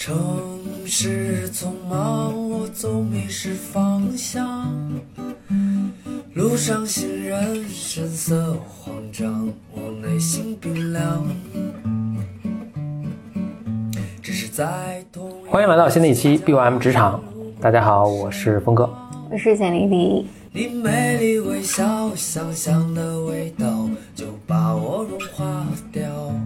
城市匆忙，我总迷失方向，路上行人神色慌张，我内心冰凉。只是在欢迎来到新的一期 BYM 职场，大家好，我是峰哥， 我是简丽丽。 你美丽微笑，香香的味道就把我融化掉。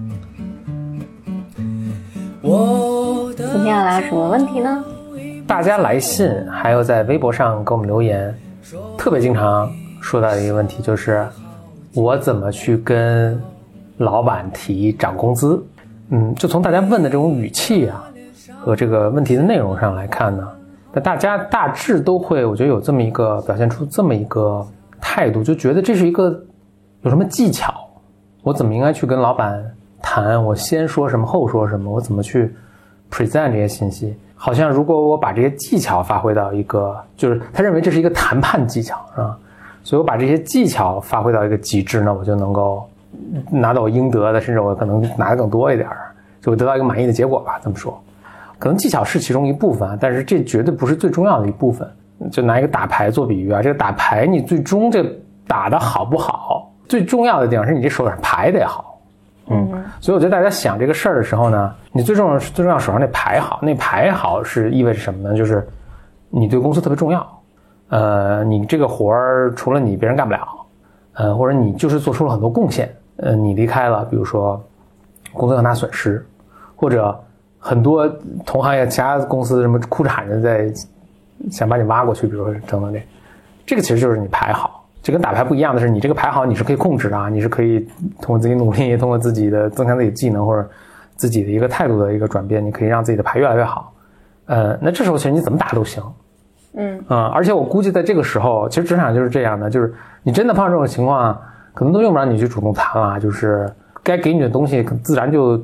今天要聊什么问题呢？ 大家来信还有在微博上给我们留言，特别经常说到的一个问题就是我怎么去跟老板提涨工资。就从大家问的这种语气啊和这个问题的内容上来看呢，那大家大致都会我觉得有这么一个表现出这么一个态度，就觉得这是一个有什么技巧，我怎么应该去跟老板谈，我先说什么后说什么，我怎么去 present 这些信息，好像如果我把这些技巧发挥到一个，就是他认为这是一个谈判技巧，是吧？所以我把这些技巧发挥到一个极致呢，我就能够拿到我应得的，甚至我可能拿得更多一点，就会得到一个满意的结果吧。这么说，可能技巧是其中一部分，但是这绝对不是最重要的一部分。就拿一个打牌做比喻啊，这个打牌你最终这打得好不好，最重要的地方是你这手上牌得好。所以我觉得大家想这个事儿的时候呢，你最重要手上那牌好，那牌好是意味着什么呢？就是你对公司特别重要，你这个活儿除了你别人干不了，或者你就是做出了很多贡献，你离开了，比如说公司很大损失，或者很多同行业其他公司什么哭着喊着在想把你挖过去，比如说等等这个其实就是你牌好。这跟打牌不一样的是，你这个牌好你是可以控制的啊，你是可以通过自己努力，通过自己的增强自己技能或者自己的一个态度的一个转变，你可以让自己的牌越来越好。那这时候其实你怎么打都行。而且我估计在这个时候，其实职场就是这样的，就是你真的碰到这种情况，可能都用不着你去主动谈了，就是该给你的东西自然就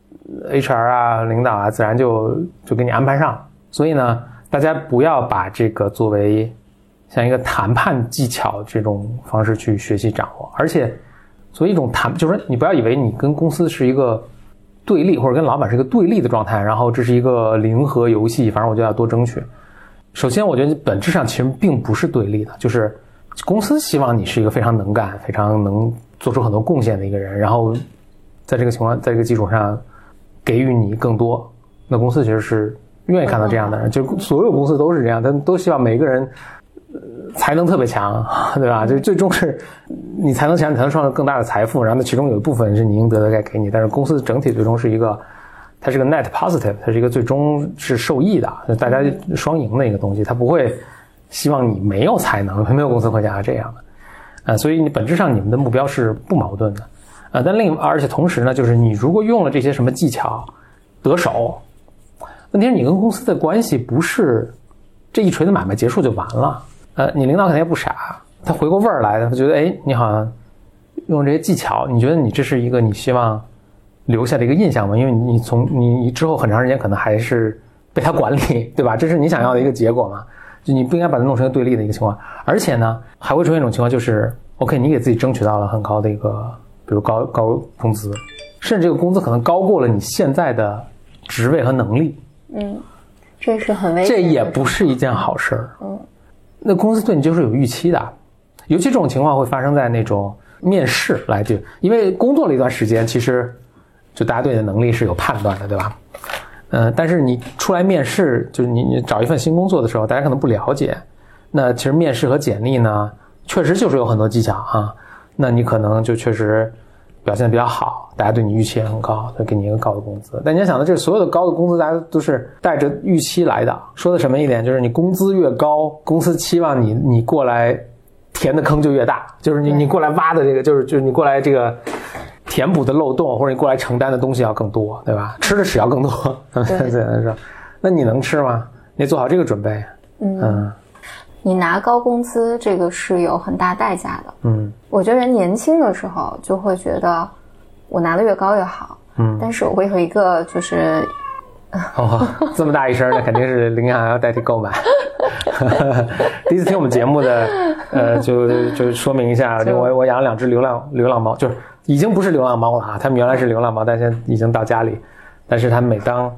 HR 啊领导啊自然就给你安排上。所以呢，大家不要把这个作为像一个谈判技巧这种方式去学习掌握，而且所以一种就是你不要以为你跟公司是一个对立，或者跟老板是一个对立的状态，然后这是一个零和游戏，反正我就要多争取。首先我觉得本质上其实并不是对立的，就是公司希望你是一个非常能干非常能做出很多贡献的一个人，然后在这个情况在这个基础上给予你更多，那公司其实是愿意看到这样的人，就所有公司都是这样，他都希望每个人才能特别强，对吧？就最终是你才能强，你才能创造更大的财富，然后其中有一部分是你应得的该给你，但是公司整体最终是一个，它是个 net positive， 它是一个最终是受益的，就大家双赢的一个东西，它不会希望你没有才能，没有公司会像这样的，所以你本质上你们的目标是不矛盾的，但而且同时呢，就是你如果用了这些什么技巧得手，问题是你跟公司的关系不是这一锤子买卖结束就完了。你领导肯定也不傻，他回过味儿来的，他觉得你好像用这些技巧，你觉得你这是一个你希望留下的一个印象吗？因为你之后很长时间可能还是被他管理，对吧？这是你想要的一个结果嘛？就你不应该把它弄成一个对立的一个情况，而且呢，还会出现一种情况，就是 OK， 你给自己争取到了很高的一个，比如高工资，甚至这个工资可能高过了你现在的职位和能力。 这是很危险的， 这也不是一件好事儿。那公司对你就是有预期的，尤其这种情况会发生在那种面试来就，因为工作了一段时间，其实就大家对你的能力是有判断的，对吧？但是你出来面试，就是你找一份新工作的时候，大家可能不了解。那其实面试和简历呢，确实就是有很多技巧啊。那你可能就确实表现得比较好，大家对你预期也很高，会给你一个高的工资。但你要想到，这所有的高的工资，大家都是带着预期来的。说的什么一点，就是你工资越高，公司期望你过来填的坑就越大，就是你过来挖的这个，就是你过来这个填补的漏洞，或者你过来承担的东西要更多，对吧？吃的屎要更多，对，那你能吃吗？你做好这个准备。 你拿高工资这个是有很大代价的。我觉得人年轻的时候就会觉得我拿得越高越好。但是我有一个就是这么大一声，那肯定是领养要代替购买。第一次听我们节目的就说明一下，就我养了2只流浪猫，就是已经不是流浪猫了啊，它们原来是流浪猫，但现在已经到家里，但是它们每当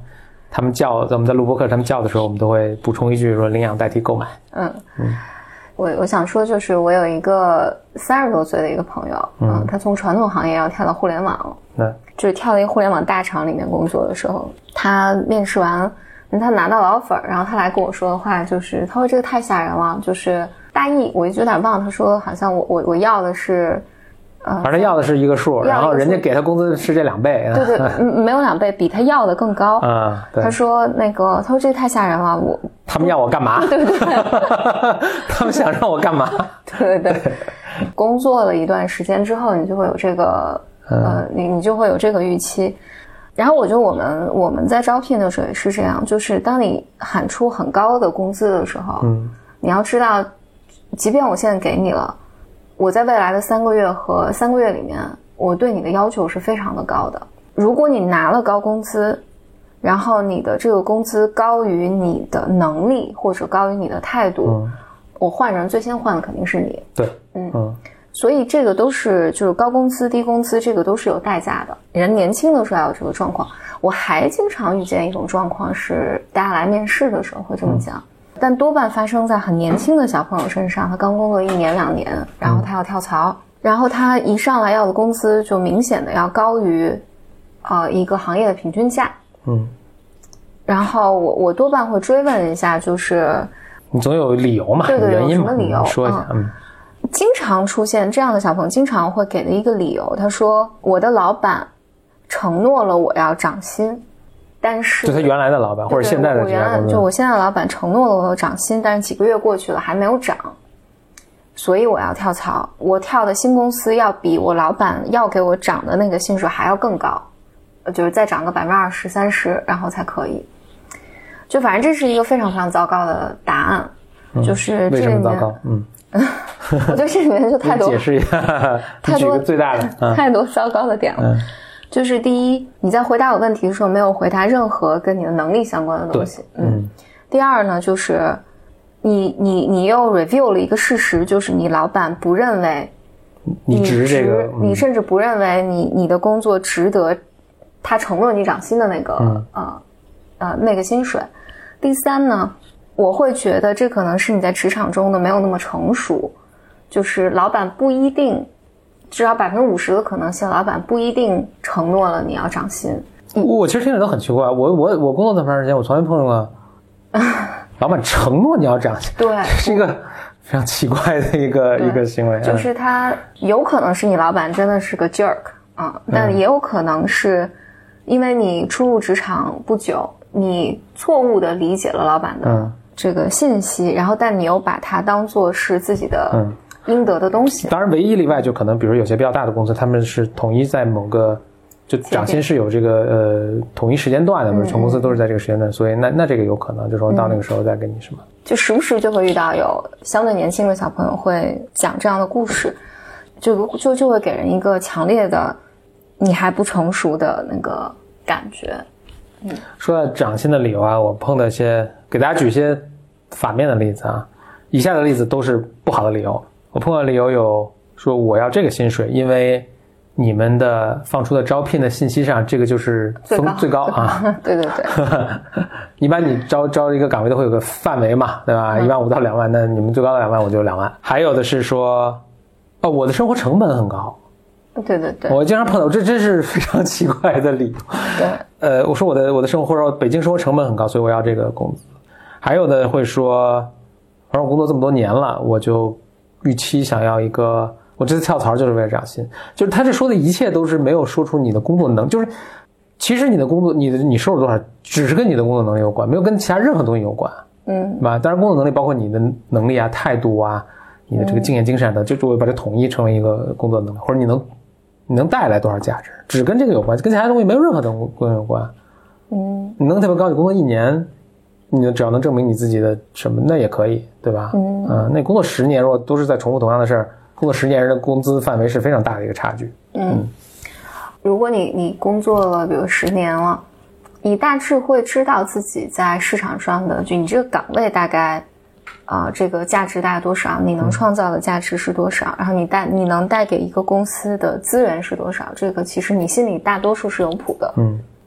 他们叫我们在录播课，他们叫的时候，我们都会补充一句说领养代替购买。 我想说，就是我有一个30多岁的一个朋友，他从传统行业要跳到互联网，就是跳到一个互联网大厂里面工作的时候，他面试完，他拿到了 offer， 然后他来跟我说的话就是，他说这个太吓人了，就是大意我有点忘了，他说好像我要的是。 反正要的是一个数，然后人家给他工资是这2倍。 对对，没有2倍，比他要的更高。对。他说他说这个太吓人了， 他们要我干嘛？ 对对对， 他们想让我干嘛？ 对对对。工作了一段时间之后，你就会有这个你就会有这个预期。然后我觉得我们在招聘的时候也是这样，就是当你喊出很高的工资的时候，你要知道，即便我现在给你了。我在未来的3个月和3个月里面，我对你的要求是非常的高的。如果你拿了高工资，然后你的这个工资高于你的能力或者高于你的态度，我换人最先换的肯定是你。 对， 所以这个都是就是高工资低工资，这个都是有代价的。人年轻的时候要有这个状况。我还经常遇见一种状况是，大家来面试的时候会这么讲。但多半发生在很年轻的小朋友身上，他刚工作1年2年，然后他要跳槽，然后他一上来要的工资就明显的要高于一个行业的平均价。然后我多半会追问一下，就是你总有理由嘛， 对对， 原因嘛， 有什么理由说一下。 经常出现这样的小朋友，经常会给的一个理由，他说我的老板承诺了我要涨薪。但是就他原来的老板或者现在的这家公司， 就我现在的老板承诺了我有涨薪，但是几个月过去了还没有涨，所以我要跳槽。我跳的新公司要比我老板要给我涨的那个薪水还要更高，就是再涨个20%、30%，然后才可以。就反正这是一个非常非常糟糕的答案，就是为什么糟糕？ 我觉得这里面就太多， 解释一下，举个最大的， 太多糟糕的点了。就是第一，你在回答我问题的时候没有回答任何跟你的能力相关的东西。第二呢，就是你又 review 了一个事实，就是你老板不认为你值这个， 你甚至不认为你的工作值得他承诺你涨薪的那个那个薪水。第三呢，我会觉得这可能是你在职场中的没有那么成熟，就是老板不一定。至少50%的可能性，老板不一定承诺了你要涨薪。 我其实听着都很奇怪，我工作这么长时间，我从来碰到过老板承诺你要涨薪， 对， 是一个非常奇怪的一个行为。 就是他有可能是你老板真的是个 jerk 但也有可能是因为你初入职场不久，你错误的理解了老板的这个信息，然后但你又把它当作是自己的应得的东西。 当然唯一例外就可能比如有些比较大的公司，他们是统一在某个就涨薪是有这个统一时间段的，不是全公司都是在这个时间段，所以那这个有可能就说到那个时候再跟你什么。 就时不时就会遇到有相对年轻的小朋友会讲这样的故事，就会给人一个强烈的你还不成熟的那个感觉。 说到涨薪的理由啊，我碰到一些给大家举一些反面的例子啊，以下的例子都是不好的理由。我碰到的理由有说我要这个薪水，因为你们的放出的招聘的信息上这个就是最高啊。对对对。一般你招一个岗位都会有个范围嘛，对吧？15000到2万，那你们最高的2万我就2万。还有的是说我的生活成本很高。 对对对。 我经常碰到这真是非常奇怪的理由。对。我说我的生活或者北京生活成本很高，所以我要这个工资。还有的会说反正我工作这么多年了，我就预期想要一个，我这次跳槽就是为了涨薪。就是他这说的一切都是没有说出你的工作能，就是其实你的工作你收入多少只是跟你的工作能力有关，没有跟其他任何东西有关。对吧？当然工作能力包括你的能力啊、态度啊、你的这个敬业精神的，就我把它统一成为一个工作能力，或者你能带来多少价值，只跟这个有关，跟其他东西没有任何的功能有关。你能特别高，你工作1年，你只要能证明你自己的什么，那也可以，对吧？那工作10年，如果都是在重复同样的事儿，工作10年人的工资范围是非常大的一个差距。 如果你工作了比如10年了，你大致会知道自己在市场上的，就你这个岗位大概这个价值大概多少，你能创造的价值是多少，然后你能带给一个公司的资源是多少，这个其实你心里大多数是有谱的。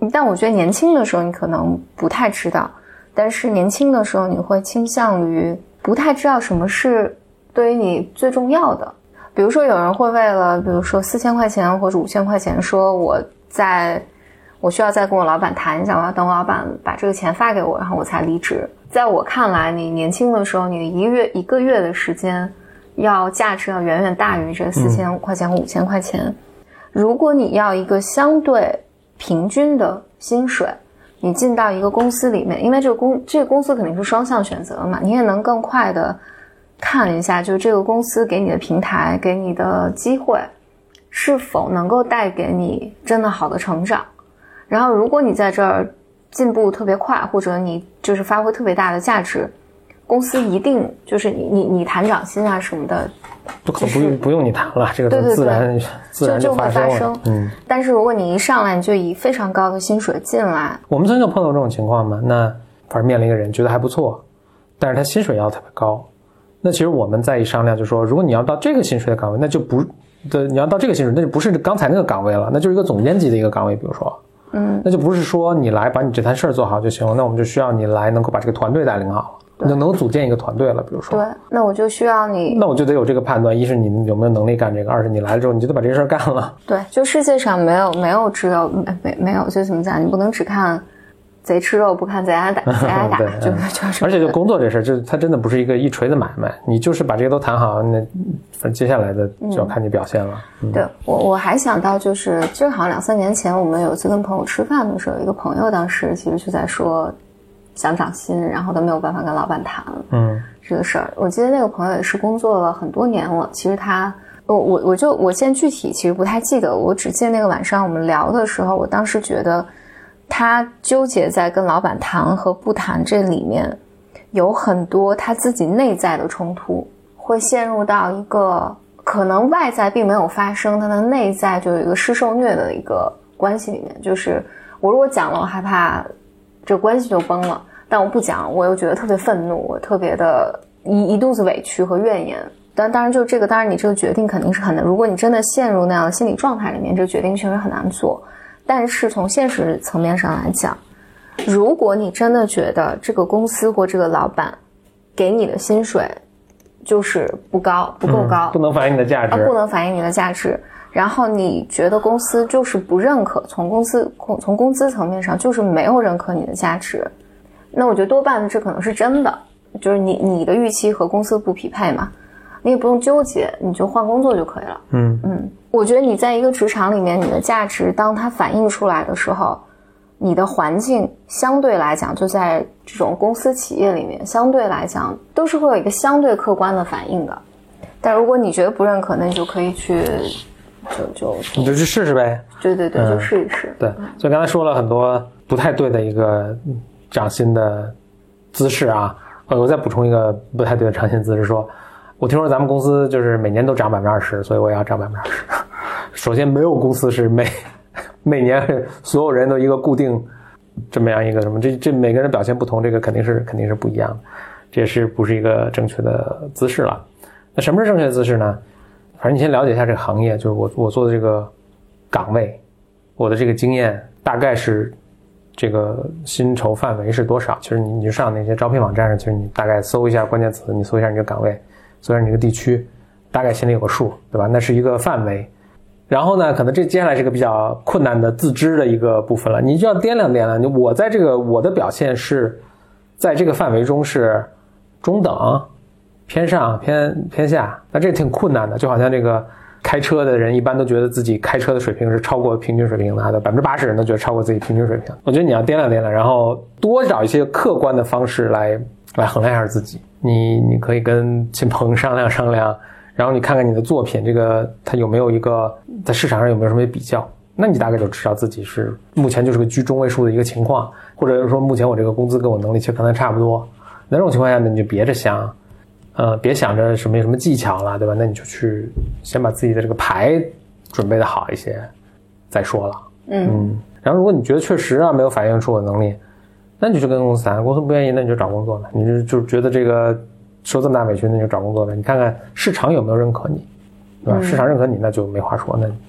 但我觉得年轻的时候你可能不太知道，但是年轻的时候你会倾向于不太知道什么是对于你最重要的。比如说有人会为了比如说4000块钱或者5000块钱说我需要再跟我老板谈一下，我要等我老板把这个钱发给我，然后我才离职。在我看来，你年轻的时候你一个月的时间价值要远远大于这4000块钱和5000块钱。如果你要一个相对平均的薪水，你进到一个公司里面，因为这个公司肯定是双向选择嘛，你也能更快的看一下，就是这个公司给你的平台，给你的机会是否能够带给你真的好的成长。然后如果你在这儿进步特别快，或者你就是发挥特别大的价值，公司一定就是你谈涨薪啊什么的， 不用你谈了，这个自然就会发生。但是如果你一上来你就以非常高的薪水进来， 我们曾经碰到这种情况嘛，那反正面临一个人觉得还不错，但是他薪水要特别高，那其实我们再一商量就说，如果你要到这个薪水的岗位，那就不你要到这个薪水，那就不是刚才那个岗位了，那就是一个总监级的一个岗位，比如说那就不是说你来把你这摊事儿做好就行了，那我们就需要你来能够把这个团队带领好，能组建一个团队了，比如说。 对，那我就需要你， 那我就得有这个判断，一是你有没有能力干这个，二是你来了之后你就得把这个事儿干了。 对，就世界上没有只有没有，就怎么讲，你不能只看贼吃肉不看贼挨打就是而且就工作这事儿，它真的不是一个一锤子买卖，你就是把这些都谈好，那反正接下来的就要看你表现了。 对，我还想到就是好像2-3年前我们有一次跟朋友吃饭的时候，有一个朋友当时其实就在说想涨薪，然后都没有办法跟老板谈这个事儿。我记得那个朋友也是工作了很多年了，其实他我现在具体其实不太记得，我只记得那个晚上我们聊的时候，我当时觉得他纠结在跟老板谈和不谈这里面有很多他自己内在的冲突，会陷入到一个可能外在并没有发生，他的内在就有一个施受虐的一个关系里面，就是我如果讲了我害怕这关系就崩了，但我不讲我又觉得特别愤怒，我特别的一肚子委屈和怨言。但当然就这个，当然你这个决定肯定是很难，如果你真的陷入那样的心理状态里面，这个决定确实很难做。但是从现实层面上来讲，如果你真的觉得这个公司或这个老板给你的薪水就是不够高， 不能反映你的价值， 不能反映你的价值，然后你觉得公司就是不认可，从工资层面上就是没有认可你的价值，那我觉得多半这可能是真的，就是你的预期和公司不匹配嘛，你也不用纠结，你就换工作就可以了。我觉得你在一个职场里面，你的价值当它反映出来的时候，你的环境相对来讲，就在这种公司企业里面，相对来讲都是会有一个相对客观的反应的。但如果你觉得不认可，那你就可以去你就去试试呗。 对，就试一试。 对，所以刚才说了很多不太对的一个涨薪的姿势啊，我再补充一个不太对的涨薪姿势，说我听说咱们公司就是每年都涨20%，所以我也要涨20%。首先没有公司是每年所有人都一个固定这么样一个什么，这每个人表现不同，这个肯定是不一样的，这也是不是一个正确的姿势了。那什么是正确的姿势呢？反正你先了解一下这个行业，就是我做的这个岗位，我的这个经验大概是这个薪酬范围是多少。其实你就上那些招聘网站上，其实你大概搜一下关键词，你搜一下你这个岗位，搜一下你这个地区，大概心里有个数，对吧？那是一个范围。然后呢，可能接下来是个比较困难的自知的一个部分了，你就要掂量我在我的表现是在这个范围中是中等、偏上、偏下，那这挺困难的。就好像这个开车的人一般都觉得自己开车的水平是超过平均水平的，80%人都觉得超过自己平均水平。我觉得你要掂量，然后多找一些客观的方式来衡量一下自己。你可以跟亲朋商量，然后你看看你的作品，这个它有没有一个在市场上有没有什么比较，那你大概就知道自己是目前就是个居中位数的一个情况，或者说目前我这个工资跟我能力其实可能差不多。那这种情况下呢，你就别想着什么技巧了，对吧？那你就去先把自己的这个牌准备的好一些再说了。然后如果你觉得确实没有反映出我的能力，那你就去跟公司谈，公司不愿意，那你就找工作了。你就觉得这个受这么大委屈，那你就找工作了。你看看市场有没有认可你，对吧？市场认可你，那就没话说。那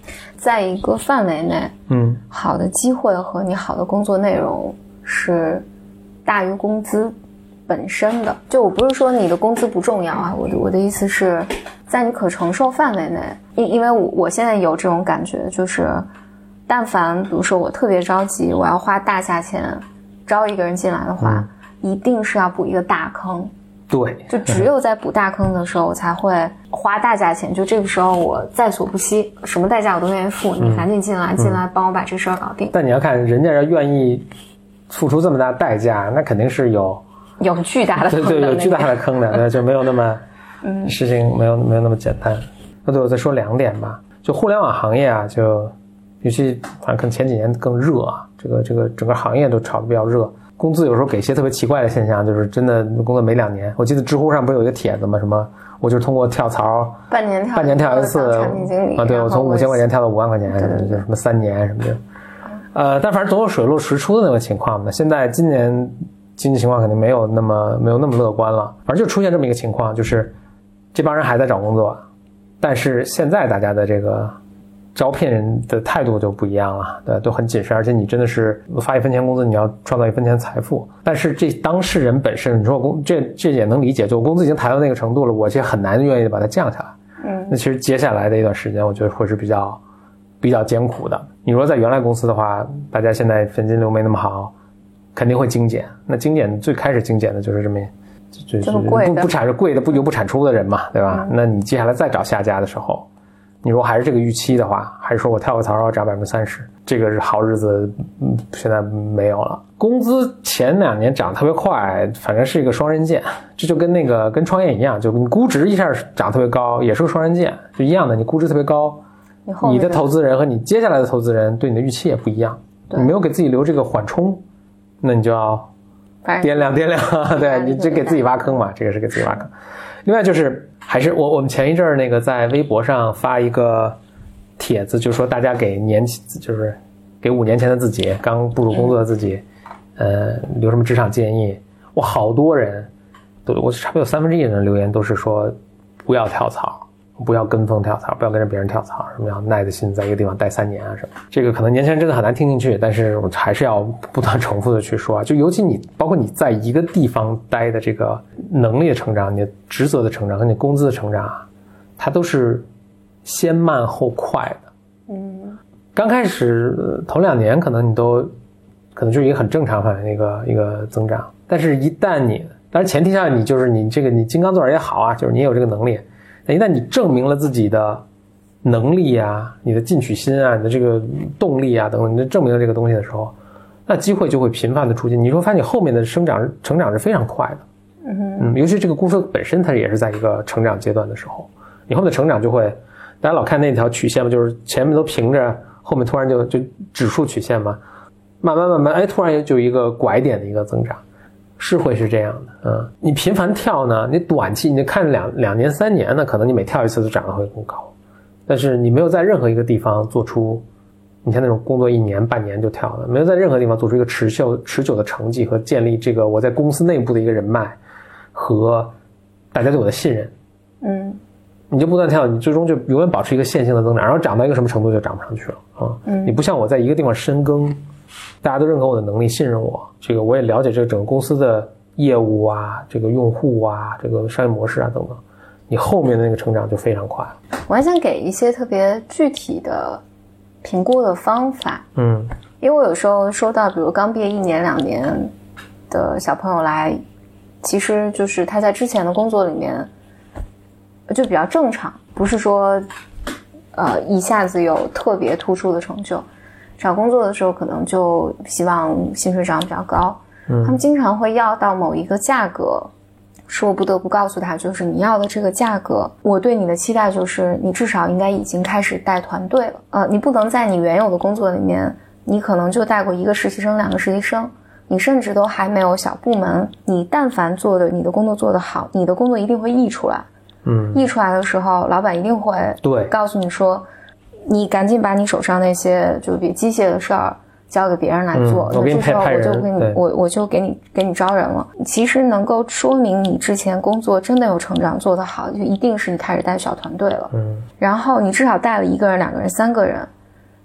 在一个范围内，好的机会和你好的工作内容是大于工资本身的。就我不是说你的工资不重要啊，我的意思是在你可承受范围内。因为我现在有这种感觉，就是但凡比如说我特别着急，我要花大价钱招一个人进来的话，一定是要补一个大坑。 对， 就只有在补大坑的时候我才会花大价钱，就这个时候我在所不惜，什么代价我都愿意付，你赶紧进来帮我把这事儿搞定。 但你要看人家要愿意付出这么大代价，那肯定是有巨大的坑的， 对，有巨大的坑的，就没有那么事情没有那么简单。对，我再说2点吧。就互联网行业啊，就尤其反正可能前几年更热啊，这个整个行业都炒得比较热。工资有时候给一些特别奇怪的现象，就是真的工作没2年。我记得知乎上不是有一个帖子吗？什么我就是通过跳槽半年跳一次啊，对，我从5000块钱跳到5万块钱，就什么3年什么的。但反正总有水落石出的那个情况嘛。现在今年经济情况肯定没有那么乐观了，反正就出现这么一个情况，就是这帮人还在找工作，但是现在大家的这个招聘人的态度就不一样了，对，都很谨慎，而且你真的是发1分钱工资，你要创造1分钱财富。但是这当事人本身，你说这也能理解，就工资已经抬到那个程度了，我其实很难愿意把它降下来。那其实接下来的一段时间，我觉得会是比较艰苦的。你如果在原来公司的话，大家现在现金流没那么好，肯定会精简。那精简最开始精简的就是这么就是不产出贵的又不产出的人嘛，对吧？那你接下来再找下家的时候，你如果还是这个预期的话，还是说我跳个槽要涨30%，这个是好日子现在没有了。工资前2年涨特别快，反正是一个双刃剑，这就跟创业一样，就你估值一下涨特别高，也是个双刃剑，就一样的，你估值特别高，你的投资人和你接下来的投资人对你的预期也不一样，你没有给自己留这个缓冲，那你就要掂量，对，你这给自己挖坑嘛，这个是给自己挖坑。另外就是还是我们前一阵那个在微博上发一个帖子，就是说大家就是给5年前的自己，刚步入工作的自己，留什么职场建议。哇，好多人我差不多有1/3的人留言都是说不要跳槽，不要跟风跳槽，不要跟着别人跳槽，什么要耐着心在一个地方待3年啊什么。这个可能年轻人真的很难听进去，但是我还是要不断重复的去说，就尤其包括你在一个地方待的这个能力的成长，你的职责的成长和你工资的成长，它都是先慢后快的。刚开始头2年可能就是一个很正常范围的一个增长，但是一旦当然前提下你金刚钻也好啊，就是你有这个能力，但一旦你证明了自己的能力啊，你的进取心啊，你的这个动力啊等等，你证明了这个东西的时候，那机会就会频繁的出现，你会发现你后面的成长是非常快的。尤其这个公司本身它也是在一个成长阶段的时候，你后面的成长就会，大家老看那条曲线嘛，就是前面都平着，后面突然就指数曲线嘛，慢慢突然也就一个拐点的一个增长，是会是这样的。你频繁跳呢，你短期你看2年3年呢，可能你每跳一次都涨得会更高，但是你没有在任何一个地方做出，你像那种工作1年半年就跳的，没有在任何地方做出一个持久的成绩和建立这个我在公司内部的一个人脉和大家对我的信任，你就不断跳，你最终就永远保持一个线性的增长，然后涨到一个什么程度就涨不上去了你不像我在一个地方深耕，大家都认可我的能力，信任我，这个我也了解这个整个公司的业务啊，这个用户啊，这个商业模式啊等等，你后面的那个成长就非常快。 我还想给一些特别具体的评估的方法，因为我有时候收到比如刚毕业1年2年的小朋友来，其实就是他在之前的工作里面就比较正常，不是说一下子有特别突出的成就，找工作的时候可能就希望薪水涨比较高，他们经常会要到某一个价格，是我不得不告诉他，就是你要的这个价格，我对你的期待就是你至少应该已经开始带团队了，你不能在你原有的工作里面，你可能就带过1个实习生2个实习生，你甚至都还没有小部门，你但凡你的工作做得好，你的工作一定会溢出来，溢出来的时候，老板一定会告诉你说，你赶紧把你手上那些就比机械的事儿交给别人来做， 我给你派人，我就给你招人了。其实能够说明你之前工作真的有成长，做得好，就一定是你开始带小团队了。然后你至少带了1个人、2个人、3个人，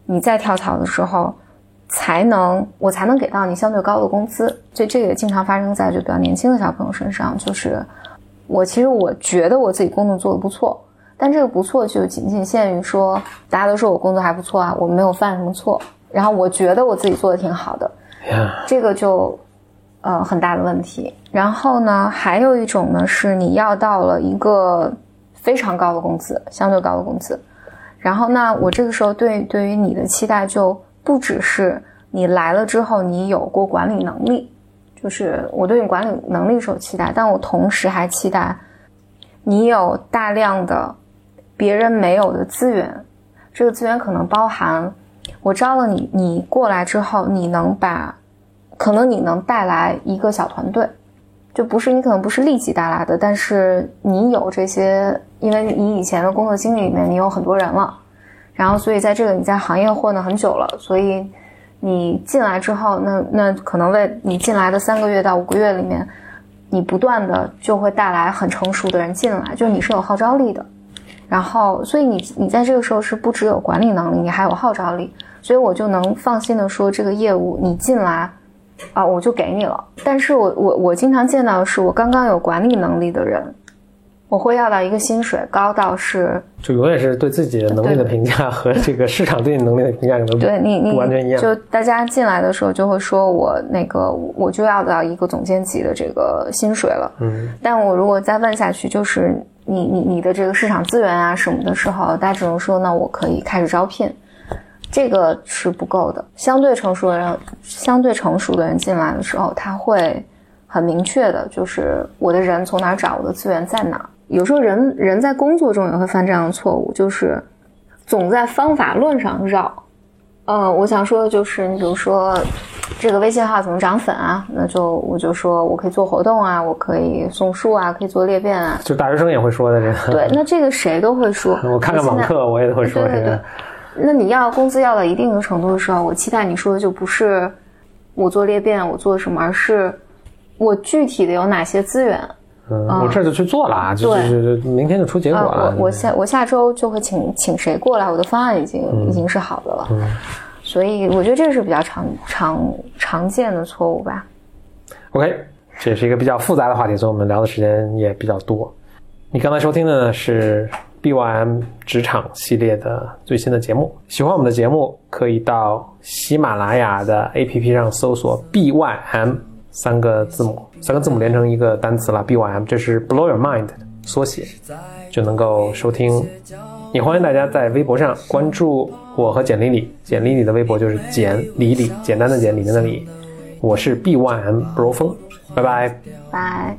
你再跳槽的时候我才能给到你相对高的工资。所以这个也经常发生在就比较年轻的小朋友身上，就是我觉得我自己工作做得不错，但这个不错就仅限于说大家都说我工作还不错啊，我没有犯什么错，然后我觉得我自己做得挺好的，这个就很大的问题。然后呢，还有一种呢是你要到了一个非常高的工资，相对高的工资，然后那我这个时候对于你的期待就不只是你来了之后你有过管理能力，就是我对你管理能力是有期待，但我同时还期待你有大量的别人没有的资源。这个资源可能包含我招了你过来之后，可能你能带来一个小团队，就你可能不是立即带来的，但是你有这些，因为你以前的工作经历里面你有很多人了，然后所以在这个你在行业混得很久了，所以你进来之后，那可能为你进来的3个月到5个月里面，你不断的就会带来很成熟的人进来，就是你是有号召力的。然后所以你在这个时候是不只有管理能力，你还有号召力，所以我就能放心的说这个业务你进来我就给你了。但是我经常见到的是我刚刚有管理能力的人，我会要到一个薪水高到是就永远是对自己的能力的评价和这个市场对你能力的评价可能对你不完全一样。 就大家进来的时候就会说我就要到一个总监级的这个薪水了，但我如果再问下去，就是你的这个市场资源啊什么的时候，大家只能说那我可以开始招聘，这个是不够的。相对成熟的人进来的时候，他会很明确的，就是我的人从哪找，我的资源在哪。有时候人在工作中也会犯这样的错误，就是总在方法论上绕。我想说的就是，你比如说这个微信号怎么涨粉啊，我就说我可以做活动啊，我可以送书啊，可以做裂变啊， 就大学生也会说的这个。 对，那这个谁都会说。 我看网课我也会说这个。对。 那你要工资要到一定的程度的时候，我期待你说的就不是我做裂变我做什么，而是我具体的有哪些资源。 我这就去做了，就是明天就出结果了。 我下周就会请谁过来，我的方案已经是好的了。所以我觉得这是比较常见的错误吧。 OK， 这是一个比较复杂的话题，所以我们聊的时间也比较多。你刚才收听的呢是 BYM 职场系列的最新的节目。喜欢我们的节目，可以到喜马拉雅的 APP 上搜索 BYM 三个字母连成一个单词了 BYM， 这是 Blow Your Mind 的缩写，就能够收听。也欢迎大家在微博上关注我和简丽丽，简丽丽的微博就是简丽丽，简单的简，里面的里。我是 BYM Bro 风，拜拜拜。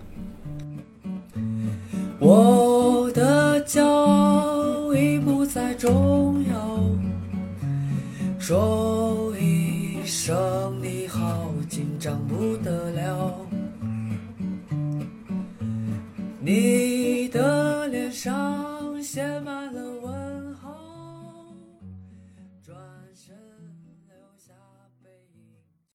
我的骄傲已不再重要，说一声你好紧张不得了，你的脸上写满了